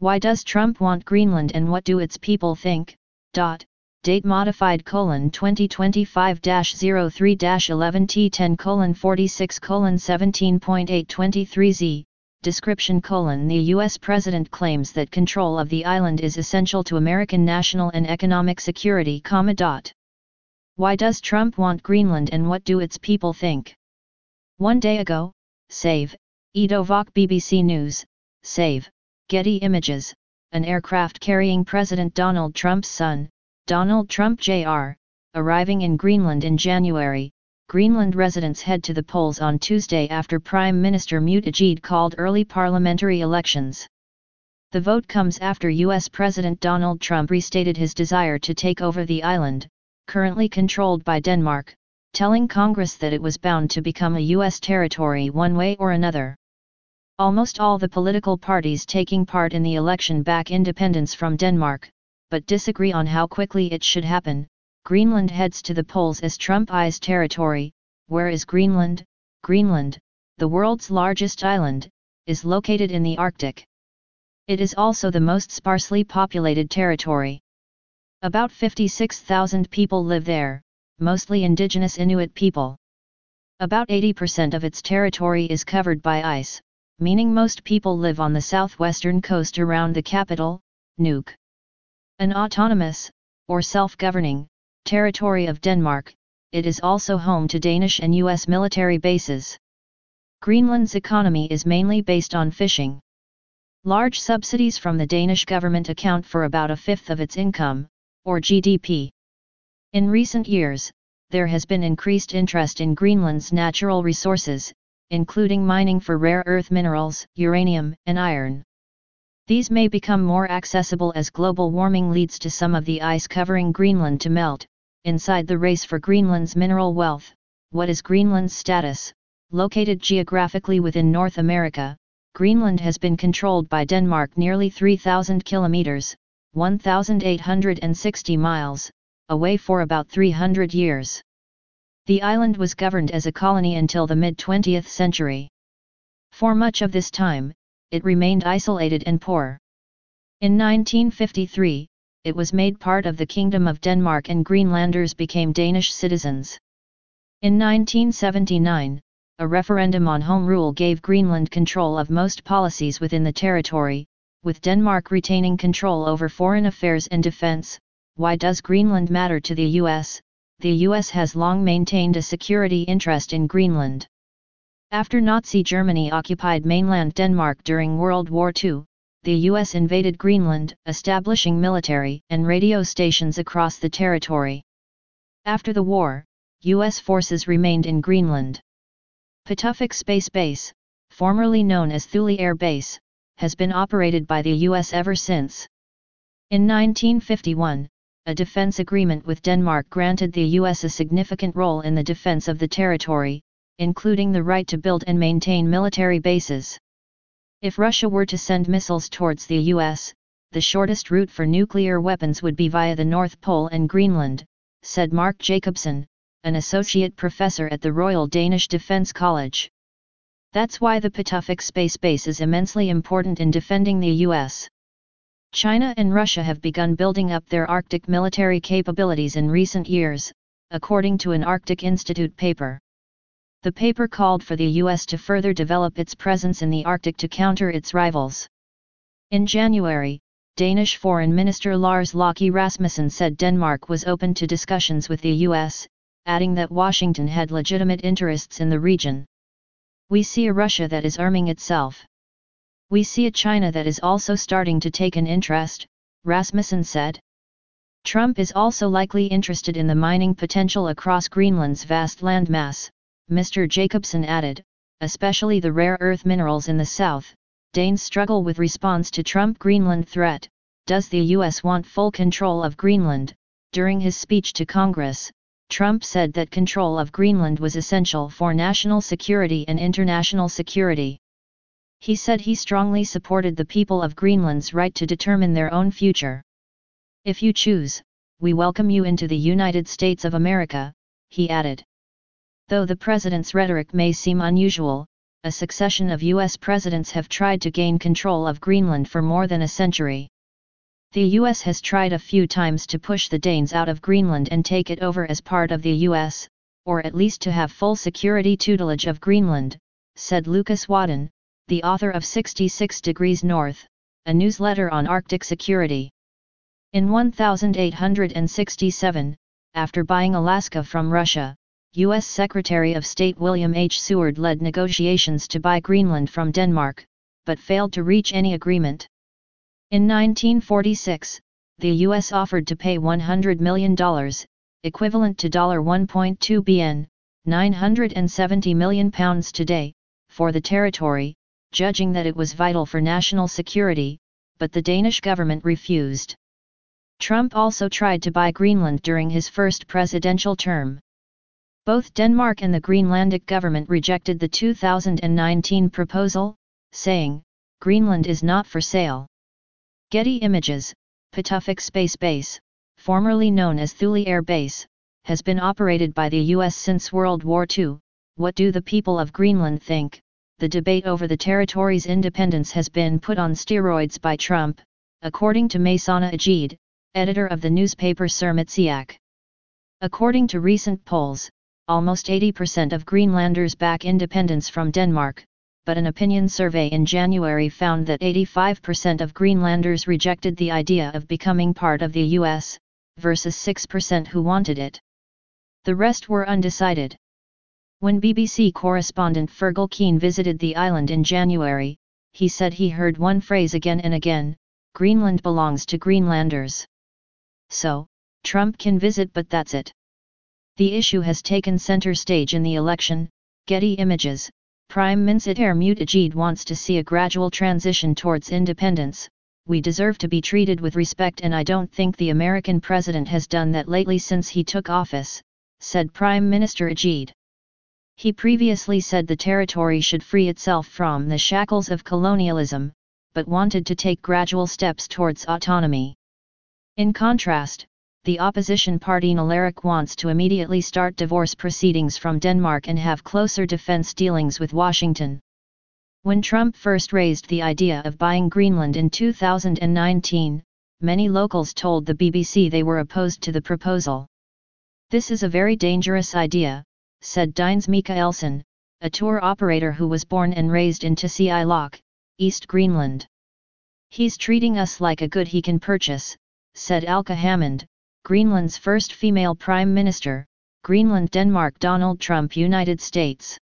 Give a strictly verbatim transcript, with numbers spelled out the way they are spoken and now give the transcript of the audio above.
Why does Trump want Greenland and what do its people think? Dot. Date modified colon twenty twenty-five dash zero three dash eleven T ten colon forty-six colon seventeen point eight twenty-three Z. Description colon The U S President claims that control of the island is essential to American national and economic security, comma dot. Why does Trump want Greenland and what do its people think? One day ago, Save, Edovok B B C News, Save, Getty Images, an aircraft carrying President Donald Trump's son, Donald Trump Junior, arriving in Greenland in January. Greenland residents head to the polls on Tuesday after Prime Minister Mutijed called early parliamentary elections. The vote comes after U S President Donald Trump restated his desire to take over the island, currently controlled by Denmark, telling Congress that it was bound to become a U S territory one way or another. Almost all the political parties taking part in the election back independence from Denmark, but disagree on how quickly it should happen. Greenland heads to the polls as Trump eyes territory. Where is Greenland? Greenland, the world's largest island, is located in the Arctic. It is also the most sparsely populated territory. About fifty-six thousand people live there, mostly indigenous Inuit people. About eighty percent of its territory is covered by ice, meaning most people live on the southwestern coast around the capital, Nuuk. An autonomous, or self-governing, territory of Denmark, it is also home to Danish and U S military bases. Greenland's economy is mainly based on fishing. Large subsidies from the Danish government account for about a fifth of its income, or G D P. In recent years, there has been increased interest in Greenland's natural resources, including mining for rare earth minerals, uranium, and iron. These may become more accessible as global warming leads to some of the ice covering Greenland to melt. Inside the race for Greenland's mineral wealth, what is Greenland's status? Located geographically within North America, Greenland has been controlled by Denmark nearly three thousand kilometers, one thousand eight hundred sixty miles, away for about three hundred years. The island was governed as a colony until the mid-twentieth century. For much of this time, it remained isolated and poor. In nineteen fifty-three, it was made part of the Kingdom of Denmark and Greenlanders became Danish citizens. In nineteen seventy-nine, a referendum on home rule gave Greenland control of most policies within the territory, with Denmark retaining control over foreign affairs and defense. Why does Greenland matter to the U S? The U S has long maintained a security interest in Greenland. After Nazi Germany occupied mainland Denmark during World War Two, the U S invaded Greenland, establishing military and radio stations across the territory. After the war, U S forces remained in Greenland. Patuxent Space Base, formerly known as Thule Air Base, has been operated by the U S ever since. In nineteen fifty-one, a defense agreement with Denmark granted the U S a significant role in the defense of the territory, including the right to build and maintain military bases. If Russia were to send missiles towards the U S, the shortest route for nuclear weapons would be via the North Pole and Greenland, said Mark Jacobson, an associate professor at the Royal Danish Defence College. That's why the Patuxent Space Base is immensely important in defending the U S. China and Russia have begun building up their Arctic military capabilities in recent years, according to an Arctic Institute paper. The paper called for the U S to further develop its presence in the Arctic to counter its rivals. In January, Danish Foreign Minister Lars Løkke Rasmussen said Denmark was open to discussions with the U S, adding that Washington had legitimate interests in the region. We see a Russia that is arming itself. We see a China that is also starting to take an interest, Rasmussen said. Trump is also likely interested in the mining potential across Greenland's vast landmass, Mister Jacobson added, especially the rare earth minerals in the south. Danes struggle with response to Trump Greenland threat. Does the U S want full control of Greenland? During his speech to Congress, Trump said that control of Greenland was essential for national security and international security. He said he strongly supported the people of Greenland's right to determine their own future. If you choose, we welcome you into the United States of America, he added. Though the president's rhetoric may seem unusual, a succession of U S presidents have tried to gain control of Greenland for more than a century. The U S has tried a few times to push the Danes out of Greenland and take it over as part of the U S, or at least to have full security tutelage of Greenland, said Lucas Wadden, the author of sixty-six degrees North, a newsletter on Arctic security. In eighteen sixty-seven, after buying Alaska from Russia, U S Secretary of State William H. Seward led negotiations to buy Greenland from Denmark, but failed to reach any agreement. In nineteen forty-six, the U S offered to pay one hundred million dollars, equivalent to one point two billion dollars, nine hundred seventy million pounds today, for the territory, judging that it was vital for national security, but the Danish government refused. Trump also tried to buy Greenland during his first presidential term. Both Denmark and the Greenlandic government rejected the two thousand nineteen proposal, saying, "Greenland is not for sale." Getty Images, Patuxent Space Base, formerly known as Thule Air Base, has been operated by the U S since World War Two. What do the people of Greenland think? The debate over the territory's independence has been put on steroids by Trump, according to Maysana Ajid, editor of the newspaper Sermitsiaq. According to recent polls, almost eighty percent of Greenlanders back independence from Denmark, but an opinion survey in January found that eighty-five percent of Greenlanders rejected the idea of becoming part of the U S, versus six percent who wanted it. The rest were undecided. When B B C correspondent Fergal Keane visited the island in January, he said he heard one phrase again and again: "Greenland belongs to Greenlanders." So, Trump can visit, but that's it. The issue has taken center stage in the election. Getty Images, Prime Minister Mutijid wants to see a gradual transition towards independence. "We deserve to be treated with respect, and I don't think the American president has done that lately since he took office," said Prime Minister Ajid. He previously said the territory should free itself from the shackles of colonialism, but wanted to take gradual steps towards autonomy. In contrast, the opposition party Nalarik wants to immediately start divorce proceedings from Denmark and have closer defense dealings with Washington. When Trump first raised the idea of buying Greenland in two thousand nineteen, many locals told the B B C they were opposed to the proposal. "This is a very dangerous idea," said Dines Mikaelsen, a tour operator who was born and raised in Tasiilaq, East Greenland. "He's treating us like a good he can purchase," said Alka Hammond, Greenland's first female prime minister. Greenland, Denmark, Donald Trump, United States.